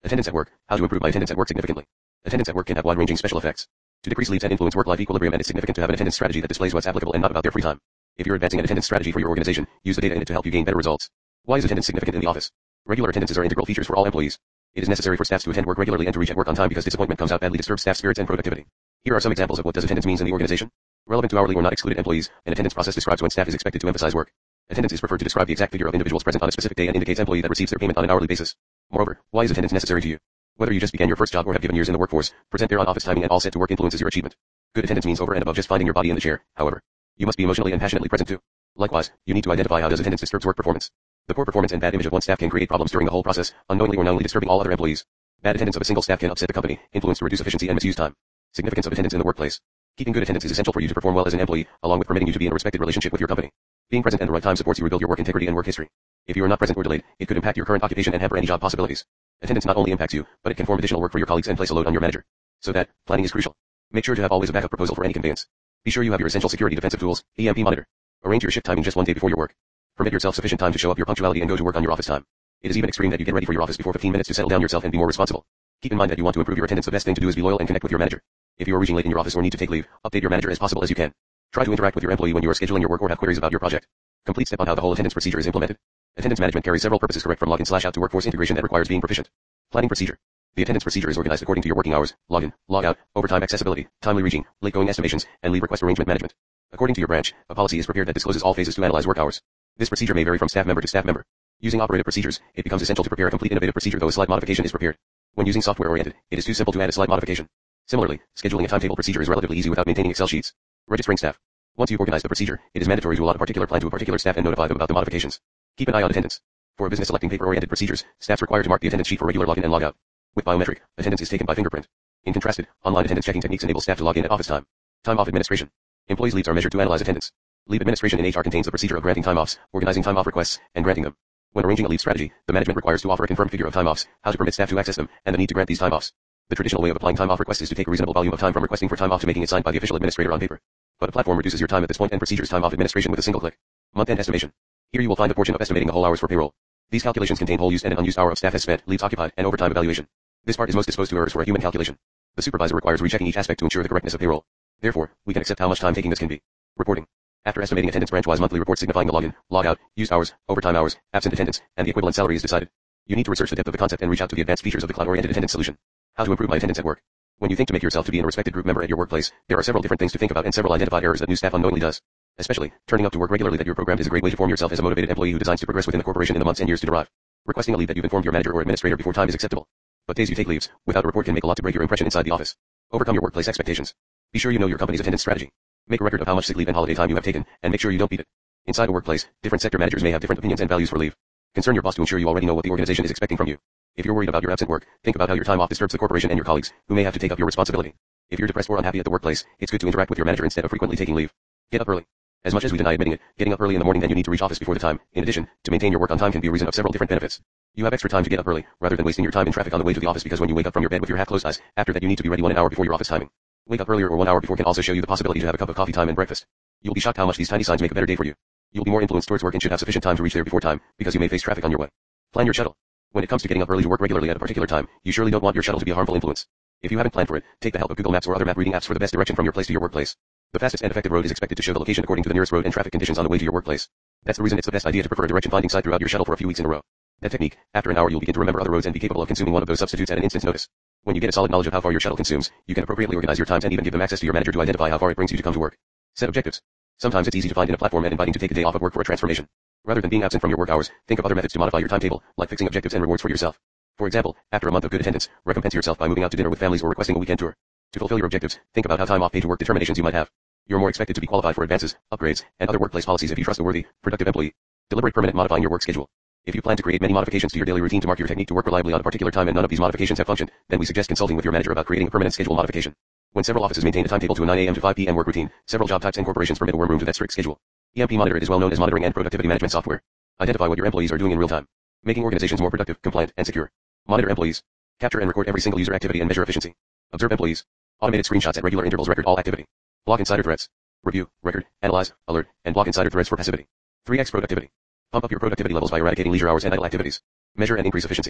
Attendance at work. How to improve my attendance at work significantly. Attendance at work can have wide-ranging special effects. To decrease leads and influence work-life equilibrium, and it's significant to have an attendance strategy that displays what's applicable and not about their free time. If you're advancing an attendance strategy for your organization, use the data in it to help you gain better results. Why is attendance significant in the office? Regular attendances are integral features for all employees. It is necessary for staffs to attend work regularly and to reach at work on time because disappointment comes out badly disturbs staff spirits and productivity. Here are some examples of what does attendance means in the organization. Relevant to hourly or not excluded employees, an attendance process describes when staff is expected to emphasize work. Attendance is preferred to describe the exact figure of individuals present on a specific day and indicates employee that receives their payment on an hourly basis. Moreover, why is attendance necessary to you? Whether you just began your first job or have given years in the workforce, present there on office timing and all set to work influences your achievement. Good attendance means over and above just finding your body in the chair, however. You must be emotionally and passionately present too. Likewise, you need to identify how does attendance disturbs work performance. The poor performance and bad image of one staff can create problems during the whole process, unknowingly or knowingly disturbing all other employees. Bad attendance of a single staff can upset the company, influence to reduce efficiency and misuse time. Significance of attendance in the workplace. Keeping good attendance is essential for you to perform well as an employee, along with permitting you to be in a respected relationship with your company. Being present at the right time supports you rebuild your work integrity and work history. If you are not present or delayed, it could impact your current occupation and hamper any job possibilities. Attendance not only impacts you, but it can form additional work for your colleagues and place a load on your manager. So that, planning is crucial. Make sure to have always a backup proposal for any conveyance. Be sure you have your essential security defensive tools, EMP monitor. Arrange your shift timing just one day before your work. Permit yourself sufficient time to show up your punctuality and go to work on your office time. It is even extreme that you get ready for your office before 15 minutes to settle down yourself and be more responsible. Keep in mind that you want to improve your attendance. The best thing to do is be loyal and connect with your manager. If you are reaching late in your office or need to take leave, update your manager as possible as you can. Try to interact with your employee when you are scheduling your work or have queries about your project. Complete step on how the whole attendance procedure is implemented. Attendance management carries several purposes correct from login/out to workforce integration that requires being proficient. Planning procedure. The attendance procedure is organized according to your working hours, login, logout, overtime accessibility, timely reaching, late going estimations, and leave request arrangement management. According to your branch, a policy is prepared that discloses all phases to analyze work hours. This procedure may vary from staff member to staff member. Using operative procedures, it becomes essential to prepare a complete innovative procedure though a slight modification is prepared. When using software-oriented, it is too simple to add a slight modification. Similarly, scheduling a timetable procedure is relatively easy without maintaining Excel sheets. Registering staff. Once you've organized the procedure, it is mandatory to allot a particular plan to a particular staff and notify them about the modifications. Keep an eye on attendance. For a business selecting paper-oriented procedures, staffs require to mark the attendance sheet for regular login and logout. With biometric, attendance is taken by fingerprint. In contrasted, online attendance checking techniques enable staff to log in at office time. Time off administration. Employees' leaves are measured to analyze attendance. Leave administration in HR contains the procedure of granting time offs, organizing time off requests, and granting them. When arranging a leave strategy, the management requires to offer a confirmed figure of time offs, how to permit staff to access them, and the need to grant these time offs. The traditional way of applying time off requests is to take a reasonable volume of time from requesting for time off to making it signed by the official administrator on paper. But a platform reduces your time at this point and procedures time off administration with a single click. Month-end estimation. Here you will find a portion of estimating the whole hours for payroll. These calculations contain whole used and an unused hour of staff has spent, leaves occupied, and overtime evaluation. This part is most disposed to errors for a human calculation. The supervisor requires rechecking each aspect to ensure the correctness of payroll. Therefore, we can accept how much time taking this can be. Reporting. After estimating attendance, branch-wise monthly report signifying the login, logout, used hours, overtime hours, absent attendance, and the equivalent salary is decided. You need to research the depth of the concept and reach out to the advanced features of the cloud-oriented attendance solution. How to improve my attendance at work. When you think to make yourself to be a respected group member at your workplace, there are several different things to think about and several identified errors that new staff unknowingly does. Especially, turning up to work regularly that you're programmed is a great way to form yourself as a motivated employee who designs to progress within the corporation in the months and years to derive. Requesting a leave that you've informed your manager or administrator before time is acceptable. But days you take leaves, without a report can make a lot to break your impression inside the office. Overcome your workplace expectations. Be sure you know your company's attendance strategy. Make a record of how much sick leave and holiday time you have taken, and make sure you don't beat it. Inside a workplace, different sector managers may have different opinions and values for leave. Concern your boss to ensure you already know what the organization is expecting from you. If you're worried about your absent work, think about how your time off disturbs the corporation and your colleagues, who may have to take up your responsibility. If you're depressed or unhappy at the workplace, it's good to interact with your manager instead of frequently taking leave. Get up early. As much as we deny admitting it, getting up early in the morning then you need to reach office before the time. In addition, to maintain your work on time can be a reason of several different benefits. You have extra time to get up early, rather than wasting your time in traffic on the way to the office because when you wake up from your bed with your half-closed eyes, after that you need to be ready 1 hour before your office timing. Wake up earlier or 1 hour before can also show you the possibility to have a cup of coffee time and breakfast. You'll be shocked how much these tiny signs make a better day for you. You'll be more influenced towards work and should have sufficient time to reach there before time, because you may face traffic on your way. Plan your shuttle. When it comes to getting up early to work regularly at a particular time, you surely don't want your shuttle to be a harmful influence. If you haven't planned for it, take the help of Google Maps or other map reading apps for the best direction from your place to your workplace. The fastest and effective road is expected to show the location according to the nearest road and traffic conditions on the way to your workplace. That's the reason it's the best idea to prefer a direction finding site throughout your shuttle for a few weeks in a row. That technique, after an hour you'll begin to remember other roads and be capable of consuming one of those substitutes at an instant's notice. When you get a solid knowledge of how far your shuttle consumes, you can appropriately organize your times and even give them access to your manager to identify how far it brings you to come to work. Set objectives. Sometimes it's easy to find in a platform and inviting to take a day off of work for a transformation. Rather than being absent from your work hours, think of other methods to modify your timetable, like fixing objectives and rewards for yourself. For example, after a month of good attendance, recompense yourself by moving out to dinner with families or requesting a weekend tour. To fulfill your objectives, think about how time off pay to work determinations you might have. You're more expected to be qualified for advances, upgrades, and other workplace policies if you trust a worthy, productive employee. Deliberate permanent modifying your work schedule. If you plan to create many modifications to your daily routine to mark your technique to work reliably on a particular time and none of these modifications have functioned, then we suggest consulting with your manager about creating a permanent schedule modification. When several offices maintain a timetable to a 9 a.m. to 5 p.m. work routine, several job types and corporations permit a worm room to that strict schedule. EMP Monitor is well known as monitoring and productivity management software. Identify what your employees are doing in real time, making organizations more productive, compliant, and secure. Monitor employees. Capture and record every single user activity and measure efficiency. Observe employees. Automated screenshots at regular intervals record all activity. Block insider threads. Review, record, analyze, alert, and block insider threads for passivity. 3x productivity. Pump up your productivity levels by eradicating leisure hours and idle activities. Measure and increase efficiency.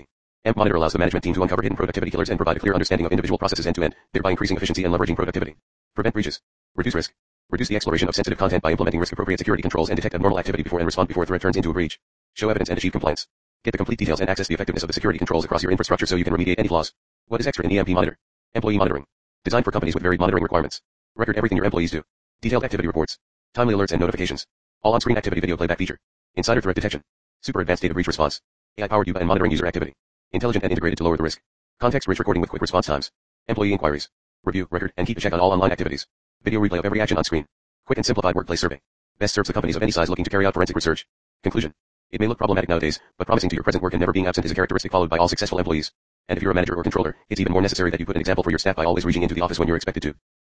AMP Monitor allows the management team to uncover hidden productivity killers and provide a clear understanding of individual processes end to end, thereby increasing efficiency and leveraging productivity. Prevent breaches. Reduce risk. Reduce the exploration of sensitive content by implementing risk-appropriate security controls and detect abnormal activity before and respond before a threat turns into a breach. Show evidence and achieve compliance. Get the complete details and access the effectiveness of the security controls across your infrastructure so you can remediate any flaws. What is extra in EMP Monitor? Employee monitoring. Designed for companies with varied monitoring requirements. Record everything your employees do. Detailed activity reports. Timely alerts and notifications. All on-screen activity video playback feature. Insider threat detection. Super advanced data breach response. AI-powered UBA and monitoring user activity. Intelligent and integrated to lower the risk. Context-rich recording with quick response times. Employee inquiries. Review, record, and keep a check on all online activities. Video replay of every action on screen. Quick and simplified workplace survey. Best serves the companies of any size looking to carry out forensic research. Conclusion. It may look problematic nowadays, but promising to your present work and never being absent is a characteristic followed by all successful employees. And if you're a manager or controller, it's even more necessary that you put an example for your staff by always reaching into the office when you're expected to.